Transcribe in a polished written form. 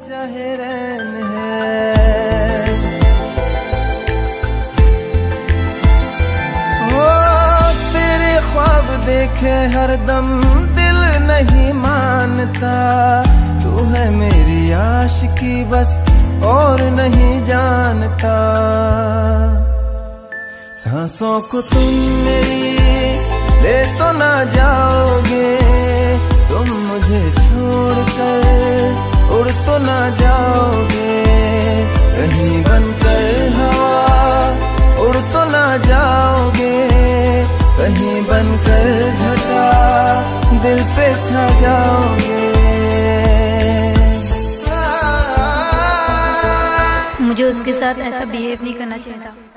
चाहे रैन है, हो तेरे ख्वाब देखे हरदम दिल नहीं मानता, तू है मेरी आशिकी बस और नहीं जानता। सांसों को तुम मेरी ले तो ना जाओगे, तुम मुझे छोड़कर उड़ तो ना जाओगे, कहीं बनकर हवा उड़ तो ना जाओगे, कहीं बनकर घटा दिल पे छा जाओगे। मुझे उसके साथ ऐसा बिहेव नहीं करना चाहिए था।